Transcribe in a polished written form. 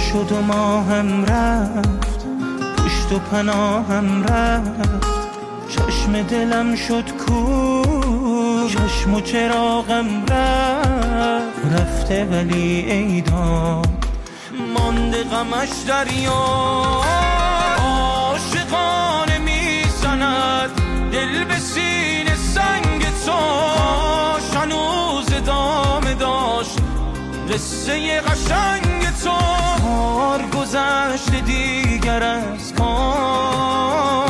شد و ماهم رفت، پشت و پناهم رفت، چشم دلم شد کور، چشم و چراغم رفت، رفته ولی ایدان مانده غمش دریا. عاشقانه میزند دل به سینه سنگ تو، هنوز ادامه داشت قصه قشنگ تو. کار گذشته دیگر از کار